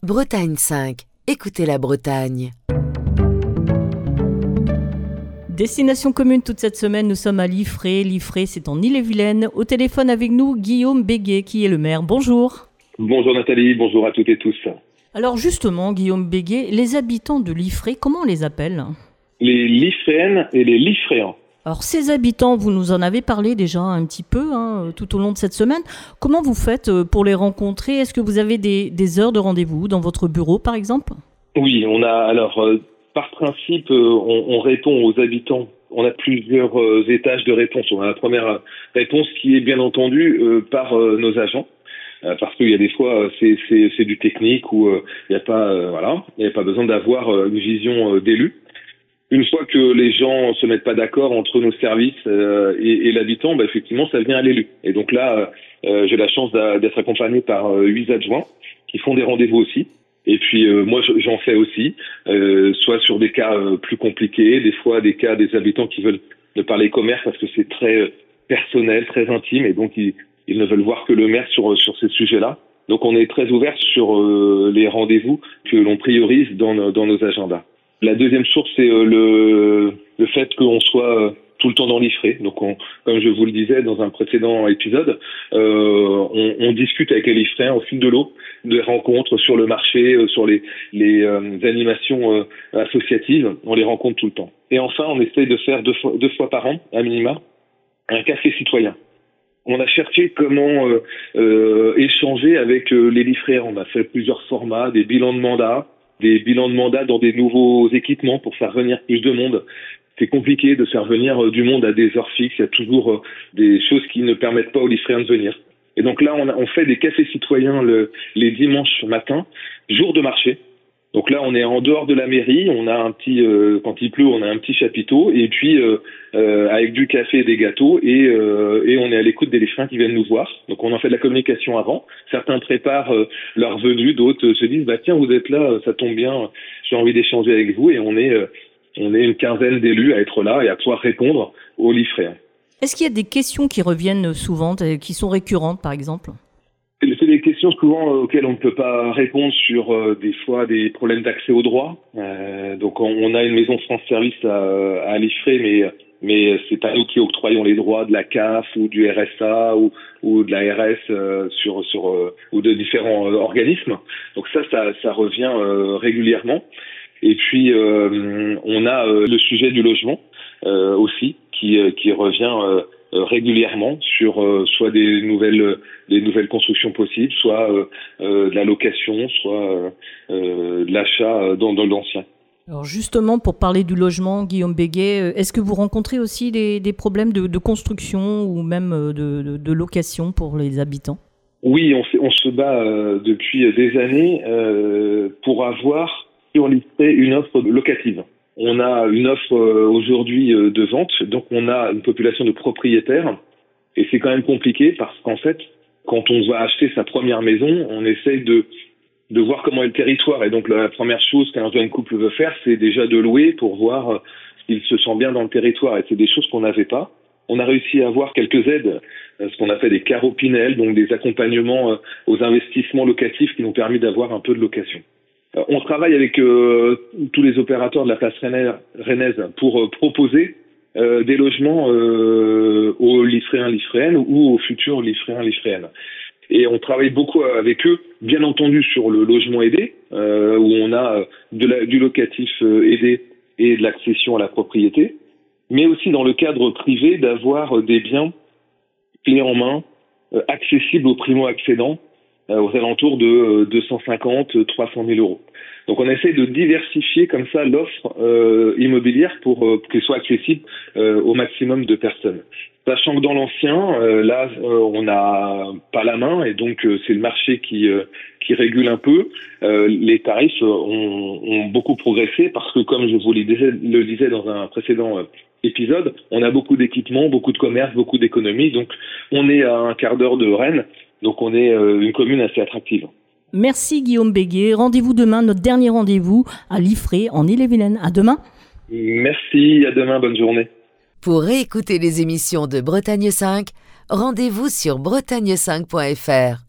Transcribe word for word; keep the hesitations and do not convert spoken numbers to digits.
Bretagne cinq. Écoutez la Bretagne. Destination commune toute cette semaine, nous sommes à Liffré. Liffré, c'est en Ille-et-Vilaine. Au téléphone avec nous, Guillaume Béguet, qui est le maire. Bonjour. Bonjour Nathalie, bonjour à toutes et tous. Alors justement, Guillaume Béguet, les habitants de Liffré, comment on les appelle ? Les Liffréennes et les Liffréens. Alors ces habitants, vous nous en avez parlé déjà un petit peu hein, tout au long de cette semaine. Comment vous faites pour les rencontrer ? Est-ce que vous avez des, des heures de rendez-vous dans votre bureau par exemple ? Oui, on a alors euh, par principe, euh, on, on répond aux habitants. On a plusieurs euh, étages de réponse. On a la première réponse qui est bien entendu euh, par euh, nos agents. Euh, parce qu'il y a des fois euh, c'est, c'est, c'est du technique où euh, il n'y a pas euh, voilà, il n'y a pas besoin d'avoir euh, une vision euh, d'élu. Une fois que les gens se mettent pas d'accord entre nos services euh, et, et l'habitant, bah, effectivement, ça vient à l'élu. Et donc là, euh, j'ai la chance d'être accompagné par euh, huit adjoints qui font des rendez-vous aussi. Et puis euh, moi, j'en fais aussi, euh, soit sur des cas euh, plus compliqués, des fois des cas des habitants qui veulent ne parler qu'au maire parce que c'est très euh, personnel, très intime, et donc ils, ils ne veulent voir que le maire sur sur ces sujets-là. Donc on est très ouvert sur euh, les rendez-vous que l'on priorise dans nos, dans nos agendas. La deuxième source, c'est euh, le, le fait qu'on soit euh, tout le temps dans Liffré. Donc, on, comme je vous le disais dans un précédent épisode, euh, on, on discute avec les Liffréens au fil de l'eau, des rencontres sur le marché, euh, sur les, les euh, animations euh, associatives. On les rencontre tout le temps. Et enfin, on essaye de faire deux fois, deux fois par an, à minima, un café citoyen. On a cherché comment euh, euh, échanger avec euh, les Liffréens. On a fait plusieurs formats, des bilans de mandat, des bilans de mandat dans des nouveaux équipements pour faire venir plus de monde. C'est compliqué de faire venir euh, du monde à des heures fixes. Il y a toujours euh, des choses qui ne permettent pas aux Liffréens de venir. Et donc là, on, a, on fait des cafés citoyens le, les dimanches matins, jour de marché. Donc là, on est en dehors de la mairie. On a un petit, euh, quand il pleut, on a un petit chapiteau et puis euh, euh, avec du café et des gâteaux et, euh, et on est à l'écoute des Liffréens qui viennent nous voir. Donc on en fait de la communication avant. Certains préparent euh, leur venue, d'autres se disent bah tiens vous êtes là, ça tombe bien, j'ai envie d'échanger avec vous et on est euh, on est une quinzaine d'élus à être là et à pouvoir répondre aux Liffréens. Est-ce qu'il y a des questions qui reviennent souvent, qui sont récurrentes par exemple ? C'est des questions souvent euh, auxquelles on ne peut pas répondre sur euh, des fois des problèmes d'accès aux droits. Euh, donc on, on a une maison France Service à, à Liffré, mais mais c'est pas nous qui octroyons les droits de la C A F ou du R S A ou ou de la R S euh, sur sur euh, ou de différents euh, organismes. Donc ça ça ça revient euh, régulièrement. Et puis euh, on a euh, le sujet du logement euh, aussi qui euh, qui revient euh, régulièrement sur euh, soit des nouvelles des nouvelles constructions possibles, soit euh, euh, de la location, soit euh, de l'achat dans, dans l'ancien. Alors justement, pour parler du logement, Guillaume Béguet, est-ce que vous rencontrez aussi des, des problèmes de, de construction ou même de, de, de location pour les habitants ? Oui, on, fait, on se bat euh, depuis des années euh, pour avoir sur Liffré une offre locative. On a une offre euh, aujourd'hui euh, de vente, donc on a une population de propriétaires et c'est quand même compliqué parce qu'en fait, quand on va acheter sa première maison, on essaye de de voir comment est le territoire. Et donc la première chose qu'un jeune couple veut faire, c'est déjà de louer pour voir s'il se sent bien dans le territoire. Et c'est des choses qu'on n'avait pas. On a réussi à avoir quelques aides, ce qu'on appelle des carreaux Pinel, donc des accompagnements aux investissements locatifs qui nous ont permis d'avoir un peu de location. On travaille avec euh, tous les opérateurs de la place rennaise pour euh, proposer euh, des logements euh, aux Liffréens, Liffréennes ou aux futurs Liffréens, Liffréennes. Et on travaille beaucoup avec eux, bien entendu sur le logement aidé, euh, où on a de la, du locatif euh, aidé et de l'accession à la propriété, mais aussi dans le cadre privé d'avoir des biens clés en main, euh, accessibles aux primo-accédants, euh, aux alentours de euh, deux cent cinquante à trois cent mille euros. Donc on essaie de diversifier comme ça l'offre euh, immobilière pour euh, qu'elle soit accessible euh, au maximum de personnes. Sachant que dans l'ancien, euh, là, euh, on n'a pas la main et donc euh, c'est le marché qui euh, qui régule un peu. Euh, les tarifs ont, ont beaucoup progressé parce que, comme je vous le disais, le disais dans un précédent euh, épisode, on a beaucoup d'équipements, beaucoup de commerces, beaucoup d'économies. Donc on est à un quart d'heure de Rennes, donc on est euh, une commune assez attractive. Merci Guillaume Béguet. Rendez-vous demain, notre dernier rendez-vous à Liffré, en Ille-et-Vilaine. À demain. Merci, à demain, bonne journée. Pour réécouter les émissions de Bretagne cinq, rendez-vous sur bretagne cinq point f r.